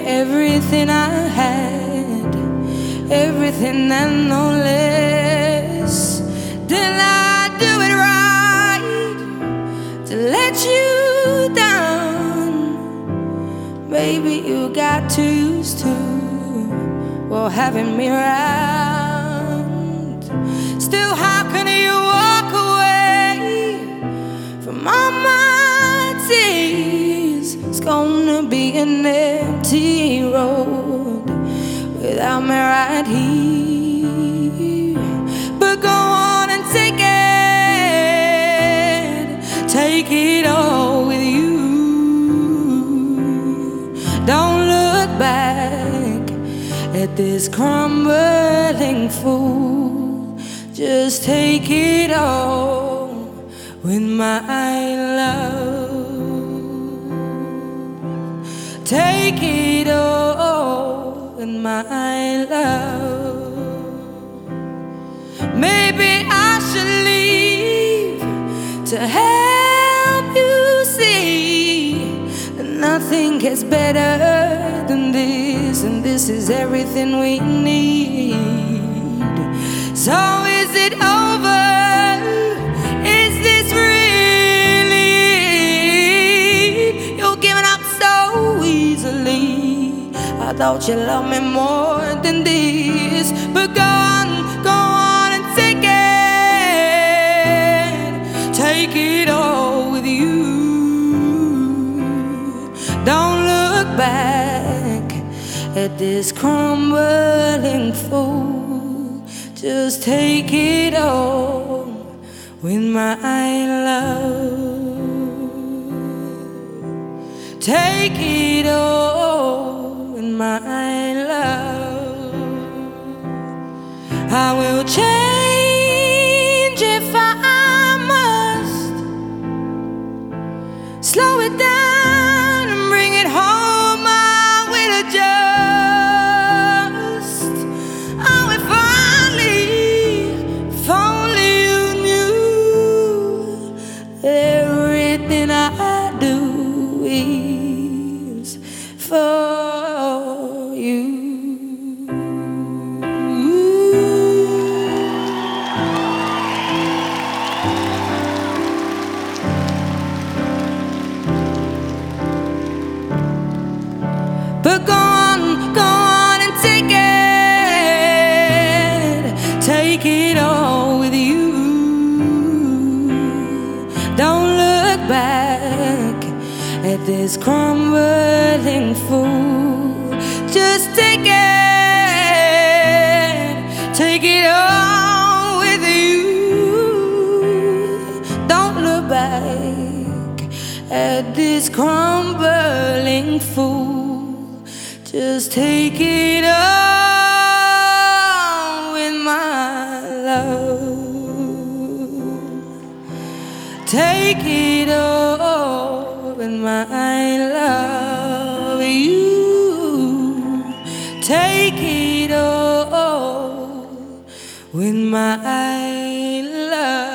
everything I had, everything and no less. Did I do it right to let you down? Baby, you got too used to, well, having me around. Still, how can you walk away from all my tears? It's gonna be an empty road without me right here. But go on and take it all with you. Don't look back at this crumbling fool. Just take it all with my love. Take it all with my love. Maybe I should leave to help you see that nothing gets better than this, and this is everything we need. So is it over? Is this really? You're giving up so easily. I thought you loved me more than this. But go on and take it all with you. Don't look back at this crumbling fool. Just take it all with my love. Take it all with my love. I will change if I must. Slow it down and bring it home. I will adjust. Oh, if only you knew everything I do is for you. But go on and take it all with you. Don't look back at this crumbling fool. Just take it all with you. Don't look back at this crumbling fool. Just take it all with my love. Take it all with my love. You take it all with my love.